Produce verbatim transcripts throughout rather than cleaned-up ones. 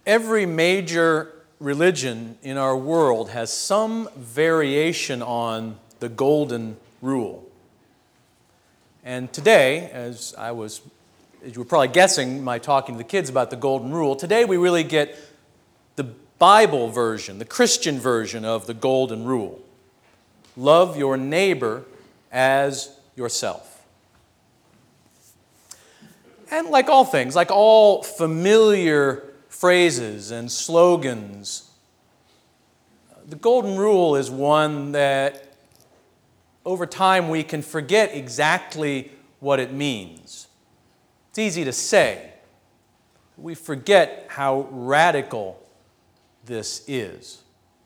Every major religion in our world has some variation on the golden rule. And today, as I was, as you were probably guessing, my talking to the kids about the golden rule, today we really get the Bible version, the Christian version of the golden rule. Love your neighbor as yourself. And like all things, like all familiar phrases and slogans, the golden rule is one that over time we can forget exactly what it means. It's easy to say. We forget how radical this is.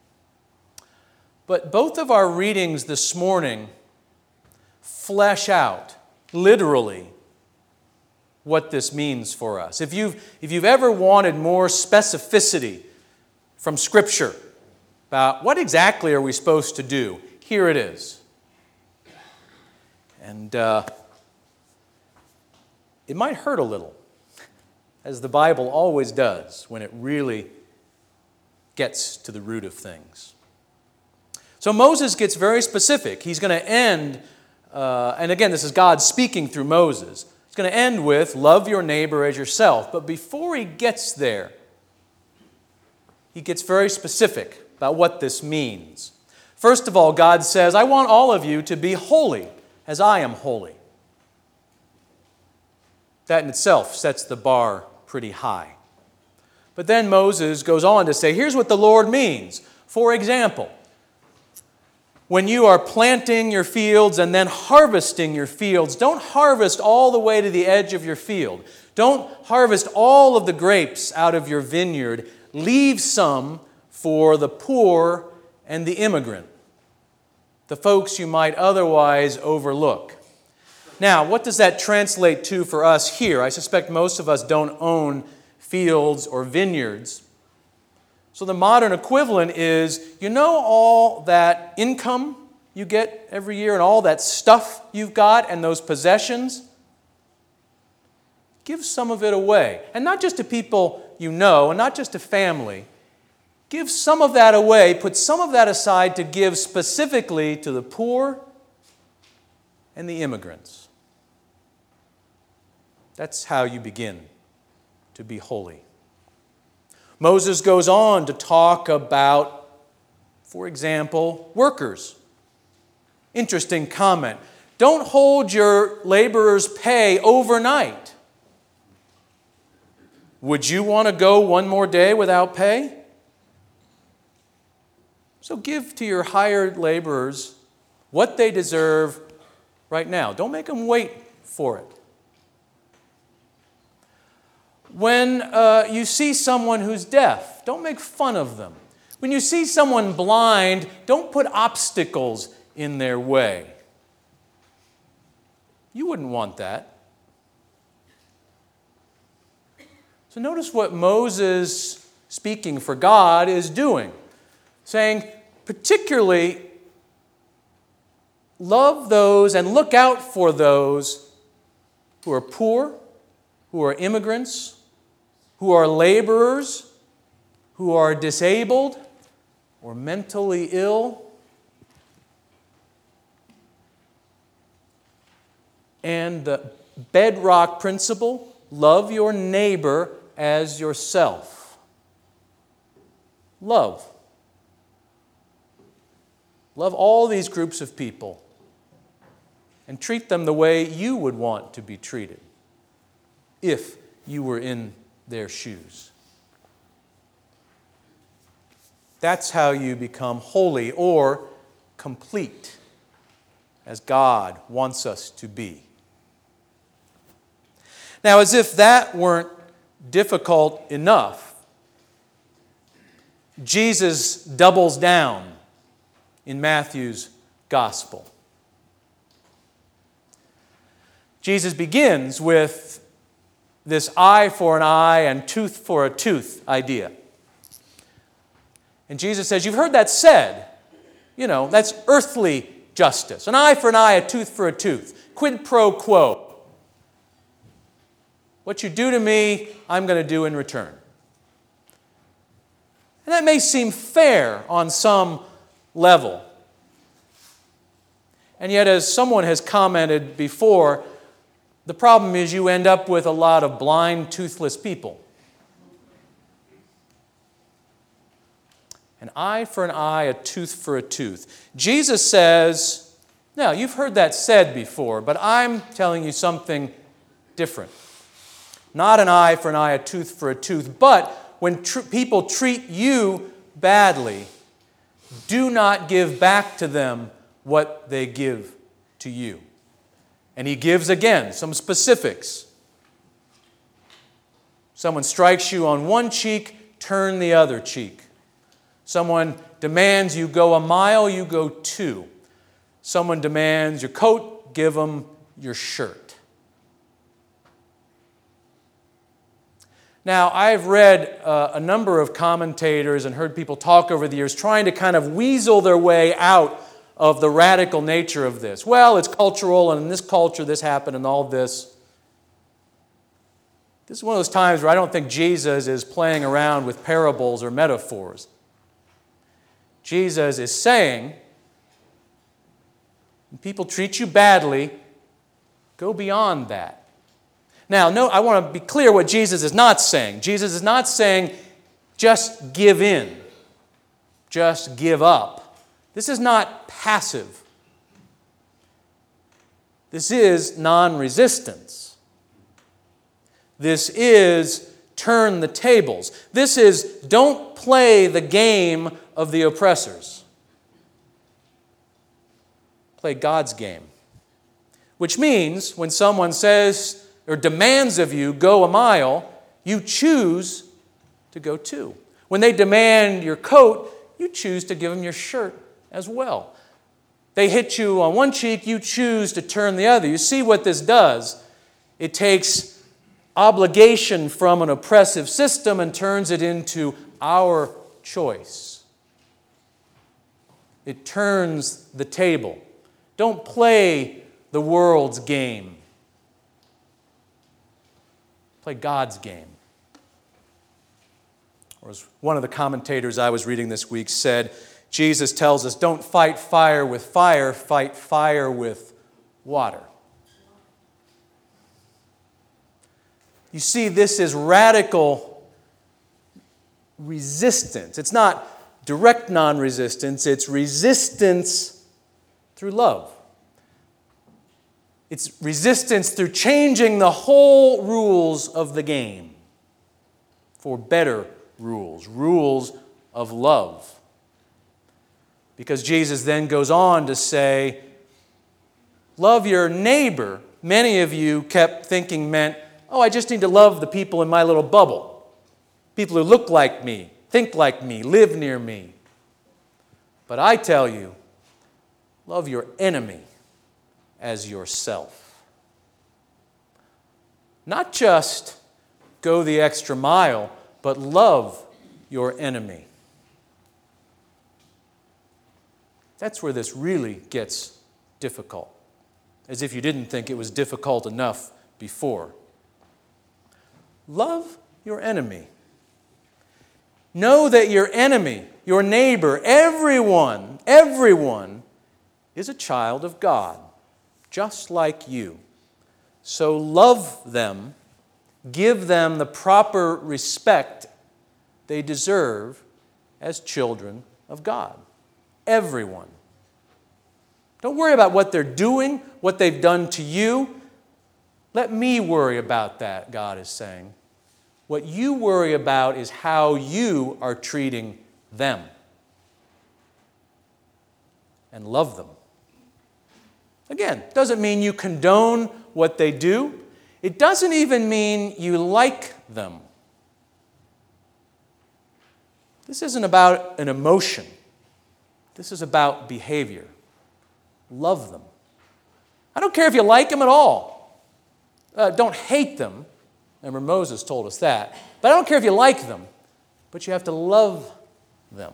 But both of our readings this morning flesh out, literally, what this means for us. If you've, if you've ever wanted more specificity from Scripture about what exactly are we supposed to do, here it is. And uh, it might hurt a little, as the Bible always does when it really gets to the root of things. So Moses gets very specific. He's going to end, uh, and again, this is God speaking through Moses. He's going to end with, love your neighbor as yourself. But before he gets there, he gets very specific about what this means. First of all, God says, I want all of you to be holy as I am holy. That in itself sets the bar pretty high. But then Moses goes on to say, here's what the Lord means. For example, when you are planting your fields and then harvesting your fields, don't harvest all the way to the edge of your field. Don't harvest all of the grapes out of your vineyard. Leave some for the poor and the immigrant, the folks you might otherwise overlook. Now, what does that translate to for us here? I suspect most of us don't own fields or vineyards. So the modern equivalent is, you know all that income you get every year and all that stuff you've got and those possessions? Give some of it away. And not just to people you know and not just to family. Give some of that away. Put some of that aside to give specifically to the poor and the immigrants. That's how you begin to be holy. Moses goes on to talk about, for example, workers. Interesting comment. Don't hold your laborer's pay overnight. Would you want to go one more day without pay? So give to your hired laborers what they deserve right now. Don't make them wait for it. When uh, you see someone who's deaf, don't make fun of them. When you see someone blind, don't put obstacles in their way. You wouldn't want that. So notice what Moses, speaking for God, is doing. Saying, particularly, love those and look out for those who are poor, who are immigrants, who are laborers, who are disabled or mentally ill. And the bedrock principle, love your neighbor as yourself. Love. Love all these groups of people and treat them the way you would want to be treated if you were in their shoes. That's how you become holy or complete, as God wants us to be. Now, as if that weren't difficult enough, Jesus doubles down in Matthew's gospel. Jesus begins with this eye for an eye and tooth for a tooth idea. And Jesus says, you've heard that said. You know, that's earthly justice. An eye for an eye, a tooth for a tooth. Quid pro quo. What you do to me, I'm going to do in return. And that may seem fair on some level. And yet, as someone has commented before, the problem is you end up with a lot of blind, toothless people. An eye for an eye, a tooth for a tooth. Jesus says, now, you've heard that said before, but I'm telling you something different. Not an eye for an eye, a tooth for a tooth, but when tr- people treat you badly, do not give back to them what they give to you. And he gives again some specifics. Someone strikes you on one cheek, turn the other cheek. Someone demands you go a mile, you go two. Someone demands your coat, give them your shirt. Now, I've read uh, a number of commentators and heard people talk over the years trying to kind of weasel their way out of the radical nature of this. Well, it's cultural, and in this culture this happened and all this. This is one of those times where I don't think Jesus is playing around with parables or metaphors. Jesus is saying, when people treat you badly, go beyond that. Now, no, I want to be clear what Jesus is not saying. Jesus is not saying, just give in, just give up. This is not passive. This is non-resistance. This is turn the tables. This is don't play the game of the oppressors. Play God's game. Which means when someone says or demands of you, go a mile, you choose to go two. When they demand your coat, you choose to give them your shirt as well. They hit you on one cheek, you choose to turn the other. You see what this does? It takes obligation from an oppressive system and turns it into our choice. It turns the table. Don't play the world's game. Play God's game. Or as one of the commentators I was reading this week said, Jesus tells us, don't fight fire with fire, fight fire with water. You see, this is radical resistance. It's not direct non-resistance, it's resistance through love. It's resistance through changing the whole rules of the game for better rules, rules of love. Because Jesus then goes on to say, love your neighbor. Many of you kept thinking meant, oh, I just need to love the people in my little bubble. People who look like me, think like me, live near me. But I tell you, love your enemy as yourself. Not just go the extra mile, but love your enemy. That's where this really gets difficult, as if you didn't think it was difficult enough before. Love your enemy. Know that your enemy, your neighbor, everyone, everyone is a child of God, just like you. So love them, give them the proper respect they deserve as children of God. Everyone. Don't worry about what they're doing, what they've done to you. Let me worry about that, God is saying. What you worry about is how you are treating them. And love them. Again, doesn't mean you condone what they do. It doesn't even mean you like them. This isn't about an emotion. This is about behavior. Love them. I don't care if you like them at all. Uh, don't hate them. Remember, Moses told us that. But I don't care if you like them. But you have to love them.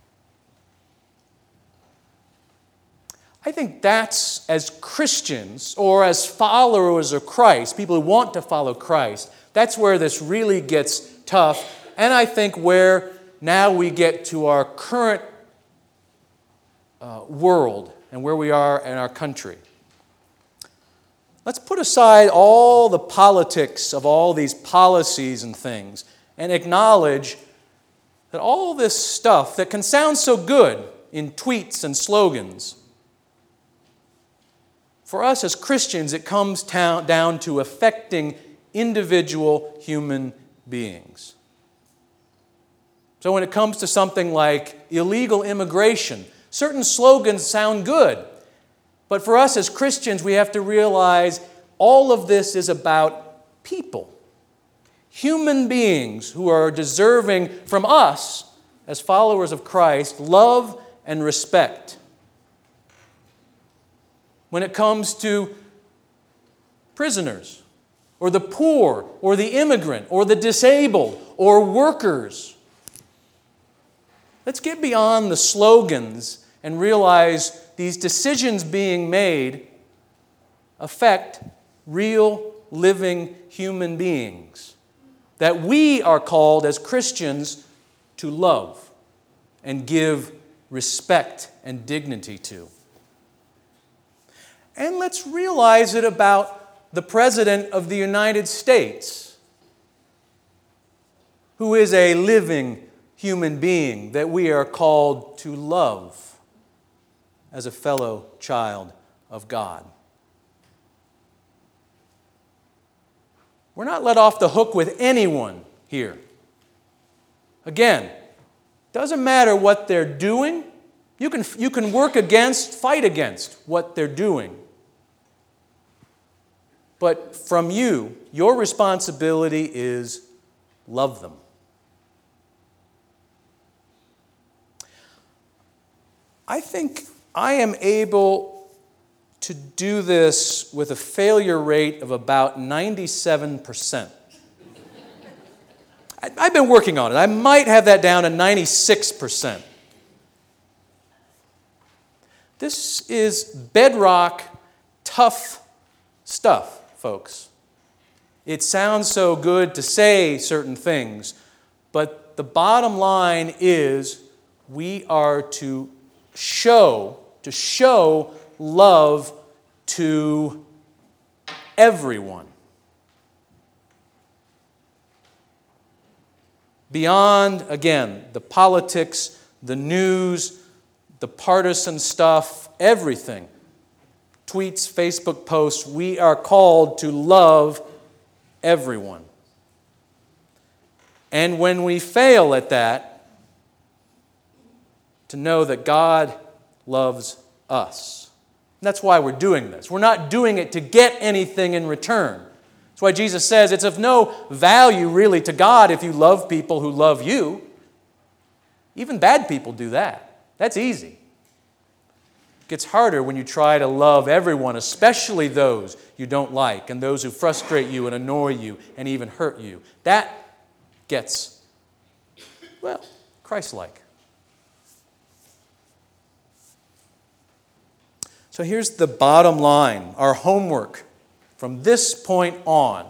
I think that's, as Christians or as followers of Christ, people who want to follow Christ, that's where this really gets tough, and I think where now we get to our current uh, world and where we are in our country. Let's put aside all the politics of all these policies and things and acknowledge that all this stuff that can sound so good in tweets and slogans, for us as Christians, it comes down to affecting individual human beings. So when it comes to something like illegal immigration, certain slogans sound good. But for us as Christians, we have to realize all of this is about people. Human beings who are deserving from us, as followers of Christ, love and respect. When it comes to prisoners, or the poor, or the immigrant, or the disabled, or workers, let's get beyond the slogans and realize these decisions being made affect real, living human beings that we are called as Christians to love and give respect and dignity to. And let's realize it about the President of the United States, who is a living human being that we are called to love as a fellow child of God. We're not let off the hook with anyone here. Again, doesn't matter what they're doing. You can, you can work against, fight against what they're doing. But from you, your responsibility is love them. I think I am able to do this with a failure rate of about ninety-seven percent. I've been working on it. I might have that down to ninety-six percent. This is bedrock, tough stuff, folks. It sounds so good to say certain things, but the bottom line is we are to show, to show love to everyone. Beyond, again, the politics, the news, the partisan stuff, everything. Tweets, Facebook posts, we are called to love everyone. And when we fail at that, to know that God loves us. And that's why we're doing this. We're not doing it to get anything in return. That's why Jesus says it's of no value really to God if you love people who love you. Even bad people do that. That's easy. It gets harder when you try to love everyone, especially those you don't like and those who frustrate you and annoy you and even hurt you. That gets, well, Christ-like. So here's the bottom line, our homework from this point on.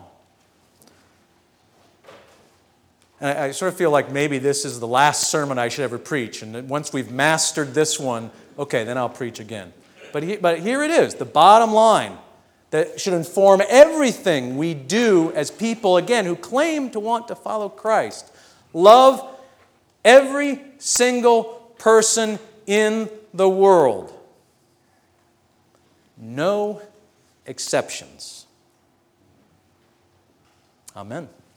And I, I sort of feel like maybe this is the last sermon I should ever preach. And once we've mastered this one, okay, then I'll preach again. But, he, but here it is, the bottom line that should inform everything we do as people, again, who claim to want to follow Christ. Love every single person in the world. No exceptions. Amen.